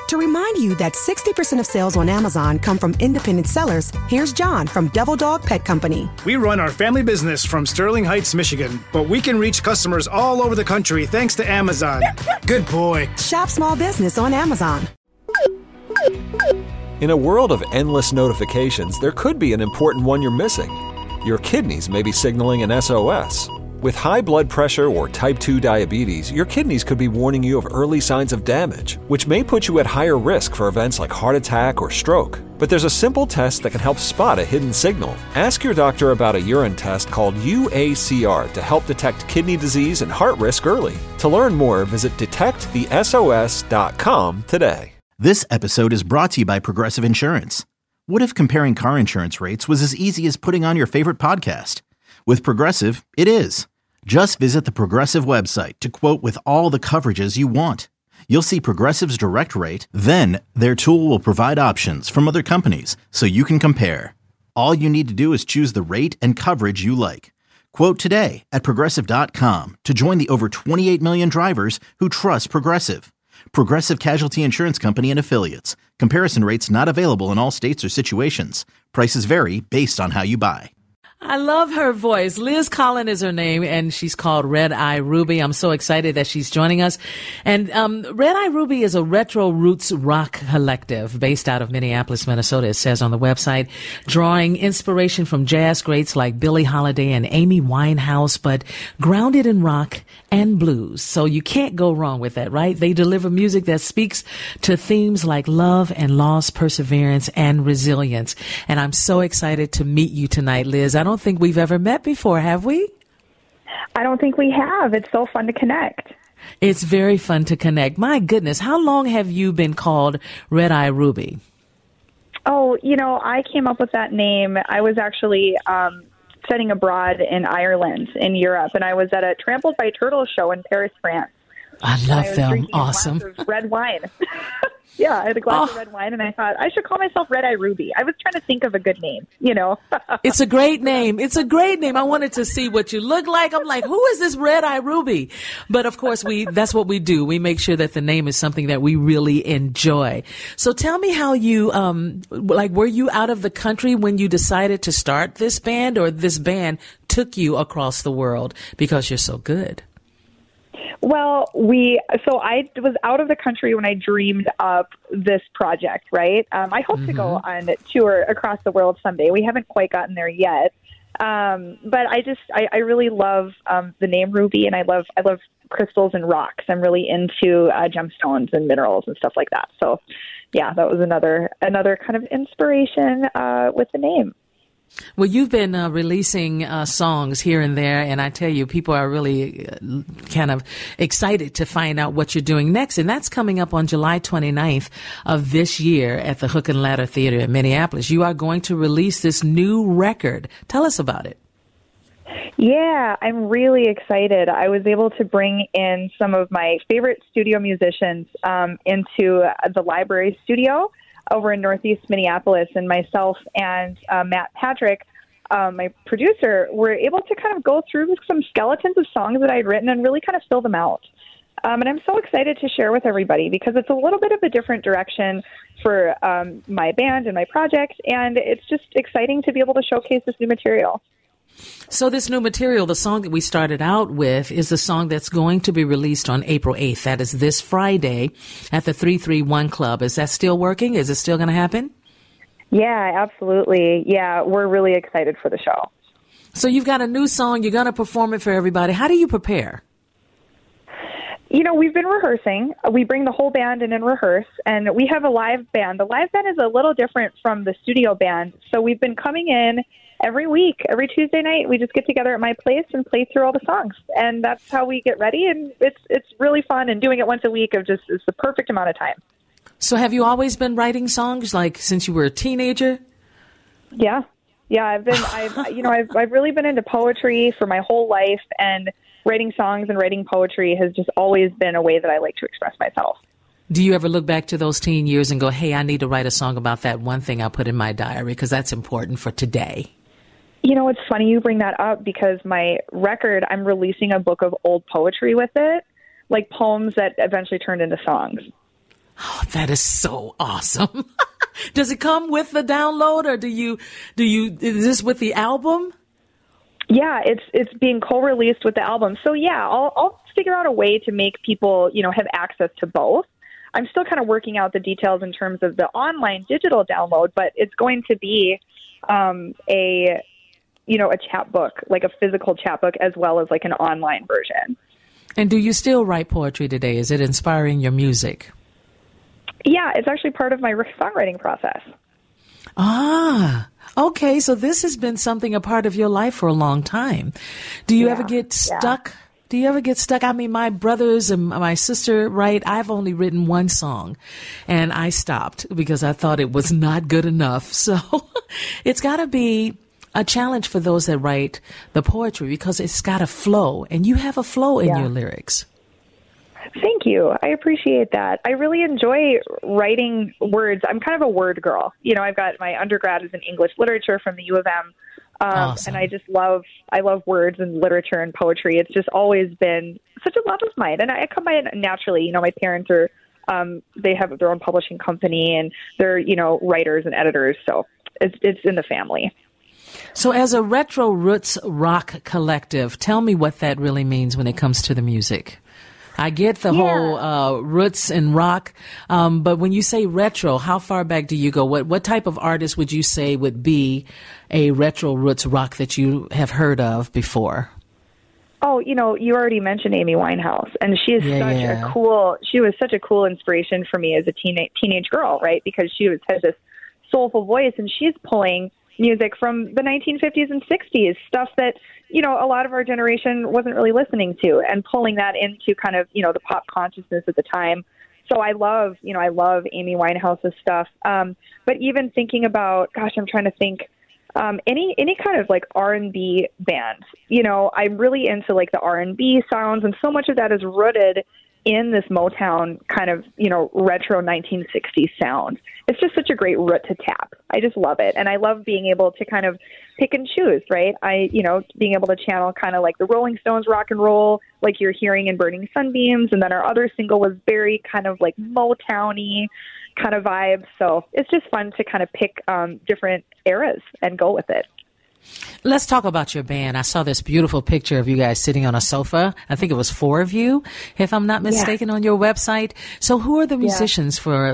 To remind you that 60% of sales on Amazon come from independent sellers, here's John from Devil Dog Pet Company. We run our family business from Sterling Heights, Michigan, but we can reach customers all over the country thanks to Amazon. Good boy. Shop small business on Amazon. In a world of endless notifications, there could be an important one you're missing. Your kidneys may be signaling an SOS. With high blood pressure or type 2 diabetes, your kidneys could be warning you of early signs of damage, which may put you at higher risk for events like heart attack or stroke. But there's a simple test that can help spot a hidden signal. Ask your doctor about a urine test called UACR to help detect kidney disease and heart risk early. To learn more, visit detectthesos.com today. This episode is brought to you by Progressive Insurance. What if comparing car insurance rates was as easy as putting on your favorite podcast? With Progressive, it is. Just visit the Progressive website to quote with all the coverages you want. You'll see Progressive's direct rate, then their tool will provide options from other companies so you can compare. All you need to do is choose the rate and coverage you like. Quote today at Progressive.com to join the over 28 million drivers who trust Progressive. Progressive Casualty Insurance Company and Affiliates. Comparison rates not available in all states or situations. Prices vary based on how you buy. I love her voice. Liz Collin is her name, and she's called Red Eye Ruby. I'm so excited that she's joining us. And Red Eye Ruby is a retro roots rock collective based out of Minneapolis, Minnesota, it says on the website, drawing inspiration from jazz greats like Billie Holiday and Amy Winehouse, but grounded in rock and blues. So you can't go wrong with that, right? They deliver music that speaks to themes like love and loss, perseverance, and resilience. And I'm so excited to meet you tonight, Liz. I don't think we've ever met before, have we? I don't think we have. It's so fun to connect. It's very fun to connect. My goodness, how long have you been called Red Eye Ruby? Oh, I came up with that name. I was actually studying abroad in Ireland, in Europe, and I was at a Trampled by Turtles show in Paris, France. I love them. Awesome. A glass of red wine. Yeah, I had a glass of red wine, and I thought I should call myself Red Eye Ruby. I was trying to think of a good name, It's a great name. It's a great name. I wanted to see what you look like. I'm like, who is this Red Eye Ruby? But of course, that's what we do. We make sure that the name is something that we really enjoy. So tell me how you, were you out of the country when you decided to start this band, or this band took you across the world because you're so good? Well, I was out of the country when I dreamed up this project, right? I hope to go on tour across the world someday. We haven't quite gotten there yet. But I really love the name Ruby, and I love crystals and rocks. I'm really into gemstones and minerals and stuff like that. So, yeah, that was another kind of inspiration with the name. Well, you've been releasing songs here and there, and I tell you, people are really kind of excited to find out what you're doing next, and that's coming up on July 29th of this year at the Hook and Ladder Theater in Minneapolis. You are going to release this new record. Tell us about it. Yeah, I'm really excited. I was able to bring in some of my favorite studio musicians into the library studio over in Northeast Minneapolis, and myself and Matt Patrick, my producer, were able to kind of go through some skeletons of songs that I'd written and really kind of fill them out. And I'm so excited to share with everybody because it's a little bit of a different direction for my band and my project, and it's just exciting to be able to showcase this new material. So this new material, the song that we started out with, is the song that's going to be released on April 8th. That is this Friday at the 331 Club. Is that still working? Is it still going to happen? Yeah, absolutely. Yeah, we're really excited for the show. So you've got a new song. You're going to perform it for everybody. How do you prepare? We've been rehearsing. We bring the whole band in and rehearse, and we have a live band. The live band is a little different from the studio band. So we've been coming in every week, every Tuesday night. We just get together at my place and play through all the songs, and that's how we get ready. And it's really fun. And doing it once a week is the perfect amount of time. So have you always been writing songs, like since you were a teenager? Yeah. I've really been into poetry for my whole life, and writing songs and writing poetry has just always been a way that I like to express myself. Do you ever look back to those teen years and go, hey, I need to write a song about that one thing I put in my diary because that's important for today? It's funny you bring that up because my record, I'm releasing a book of old poetry with it, like poems that eventually turned into songs. Oh, that is so awesome. Does it come with the download, or is this with the album? Yeah, it's being co-released with the album. So yeah, I'll figure out a way to make people, have access to both. I'm still kind of working out the details in terms of the online digital download, but it's going to be a chapbook, like a physical chapbook, as well as like an online version. And do you still write poetry today? Is it inspiring your music? Yeah, it's actually part of my songwriting process. Ah, okay. So this has been a part of your life for a long time. Do you ever get stuck? Yeah. Do you ever get stuck? I mean, my brothers and my sister write. I've only written one song, and I stopped because I thought it was not good enough. So it's got to be a challenge for those that write the poetry, because it's got a flow, and you have a flow in your lyrics. Thank you. I appreciate that. I really enjoy writing words. I'm kind of a word girl. I've got my undergrad is in English literature from the U of M. Awesome. And I love words and literature and poetry. It's just always been such a love of mine. And I come by it naturally. My parents are, they have their own publishing company, and they're, writers and editors. So it's in the family. So as a retro roots rock collective, tell me what that really means when it comes to the music. I get the whole roots and rock, but when you say retro, how far back do you go? What type of artist would you say would be a retro roots rock that you have heard of before? Oh, you already mentioned Amy Winehouse, and she is she was such a cool inspiration for me as a teenage girl, right? Because she has this soulful voice, and she's pulling music from the 1950s and 60s, stuff that, a lot of our generation wasn't really listening to, and pulling that into kind of, the pop consciousness at the time. So I love Amy Winehouse's stuff. But even thinking about, I'm trying to think, any kind of like R&B band, I'm really into like the R&B sounds, and so much of that is rooted in this Motown kind of, retro 1960s sound. It's just such a great root to tap. I just love it. And I love being able to kind of pick and choose, right? Being able to channel kind of like the Rolling Stones rock and roll, like you're hearing in Burning Sunbeams. And then our other single was very kind of like Motown-y kind of vibes. So it's just fun to kind of pick different eras and go with it. Let's talk about your band. I saw this beautiful picture of you guys sitting on a sofa. I think it was 4 of you, if I'm not mistaken, on your website. So who are the musicians for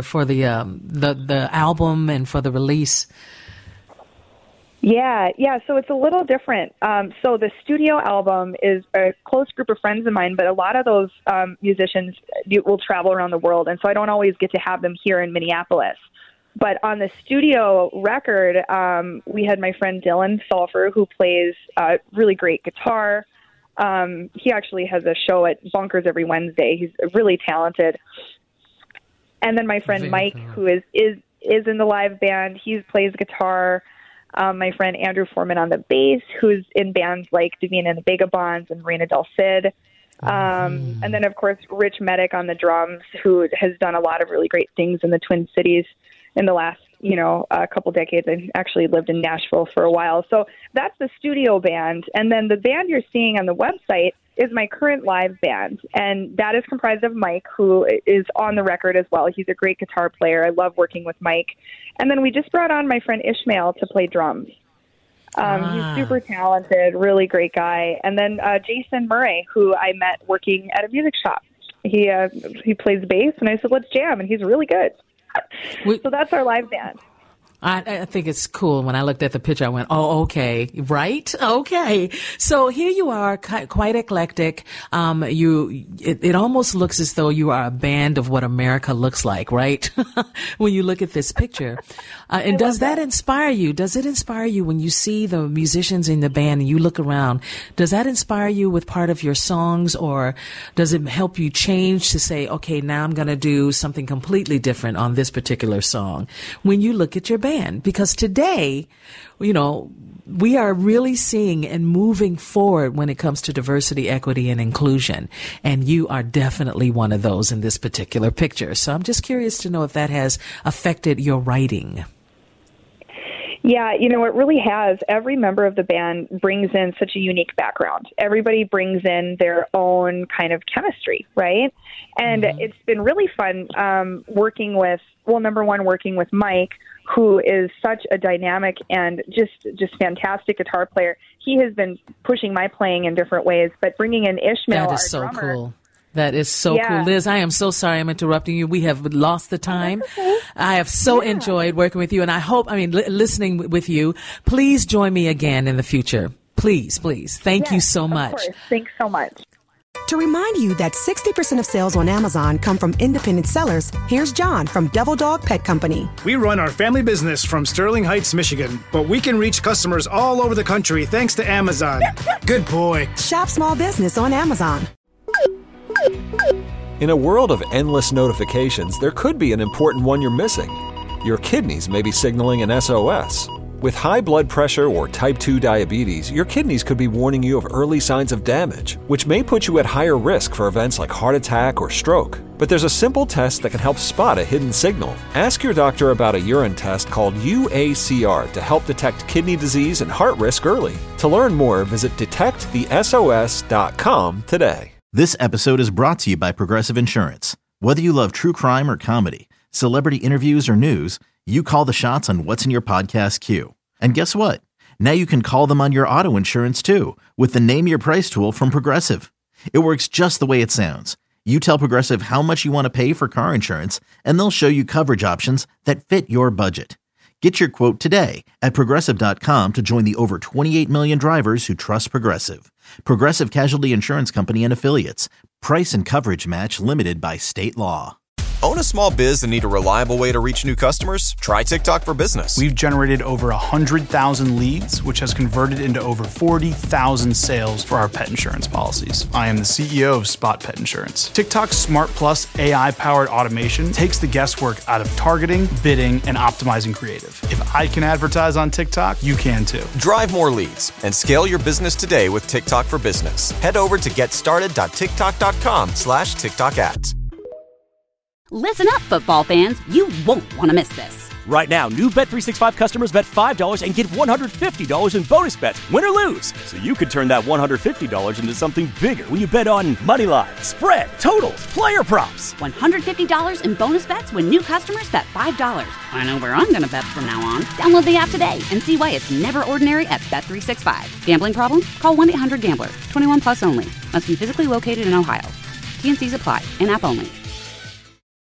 the album and for the release? Yeah. So it's a little different. So the studio album is a close group of friends of mine, but a lot of those musicians will travel around the world, and so I don't always get to have them here in Minneapolis. But on the studio record, we had my friend Dylan Sulfur, who plays really great guitar. He actually has a show at Bunkers every Wednesday. He's really talented. And then my friend Mike, who is in the live band, he plays guitar. My friend Andrew Foreman on the bass, who's in bands like Davina and the Vagabonds and Reina Del Cid. And then, of course, Rich Medic on the drums, who has done a lot of really great things in the Twin Cities in the last, a couple decades. I actually lived in Nashville for a while. So that's the studio band. And then the band you're seeing on the website is my current live band. And that is comprised of Mike, who is on the record as well. He's a great guitar player. I love working with Mike. And then we just brought on my friend Ishmael to play drums. He's super talented, really great guy. And then Jason Murray, who I met working at a music shop. He plays bass, and I said, let's jam, and he's really good. So that's our live band. I think it's cool. When I looked at the picture, I went, oh, okay, right? Okay. So here you are, quite eclectic. It almost looks as though you are a band of what America looks like, right? When you look at this picture. And does that inspire you? Does it inspire you when you see the musicians in the band and you look around? Does that inspire you with part of your songs, or does it help you change to say, okay, now I'm going to do something completely different on this particular song when you look at your band? Because today, we are really seeing and moving forward when it comes to diversity, equity, and inclusion. And you are definitely one of those in this particular picture. So I'm just curious to know if that has affected your writing. Yeah, it really has. Every member of the band brings in such a unique background. Everybody brings in their own kind of chemistry, right? And it's been really fun working with Mike, who is such a dynamic and just fantastic guitar player. He has been pushing my playing in different ways, but bringing in Ishmael, that is our so drummer, cool. That is so cool. Liz, I am so sorry I'm interrupting you. We have lost the time. Okay. I have so enjoyed working with you, and I hope, listening with you. Please join me again in the future. Please, please. Thank you so much. Of course. Thanks so much. To remind you that 60% of sales on Amazon come from independent sellers, here's John from Devil Dog Pet Company. We run our family business from Sterling Heights, Michigan, but we can reach customers all over the country thanks to Amazon. Good boy. Shop small business on Amazon. In a world of endless notifications, there could be an important one you're missing. Your kidneys may be signaling an SOS. With high blood pressure or type 2 diabetes, your kidneys could be warning you of early signs of damage, which may put you at higher risk for events like heart attack or stroke. But there's a simple test that can help spot a hidden signal. Ask your doctor about a urine test called UACR to help detect kidney disease and heart risk early. To learn more, visit detectthesos.com today. This episode is brought to you by Progressive Insurance. Whether you love true crime or comedy, celebrity interviews or news, you call the shots on what's in your podcast queue. And guess what? Now you can call them on your auto insurance too with the Name Your Price tool from Progressive. It works just the way it sounds. You tell Progressive how much you want to pay for car insurance, and they'll show you coverage options that fit your budget. Get your quote today at Progressive.com to join the over 28 million drivers who trust Progressive. Progressive Casualty Insurance Company and Affiliates. Price and coverage match limited by state law. Own a small biz and need a reliable way to reach new customers? Try TikTok for Business. We've generated over 100,000 leads, which has converted into over 40,000 sales for our pet insurance policies. I am the CEO of Spot Pet Insurance. TikTok's Smart Plus AI-powered automation takes the guesswork out of targeting, bidding, and optimizing creative. If I can advertise on TikTok, you can too. Drive more leads and scale your business today with TikTok for Business. Head over to getstarted.tiktok.com/TikTok ads. Listen up, football fans. You won't want to miss this. Right now, new Bet365 customers bet $5 and get $150 in bonus bets, win or lose. So you could turn that $150 into something bigger when you bet on money line, spread, totals, player props. $150 in bonus bets when new customers bet $5. I know where I'm going to bet from now on. Download the app today and see why it's never ordinary at Bet365. Gambling problem? Call 1-800-GAMBLER. 21 plus only. Must be physically located in Ohio. T&Cs apply. In-app only.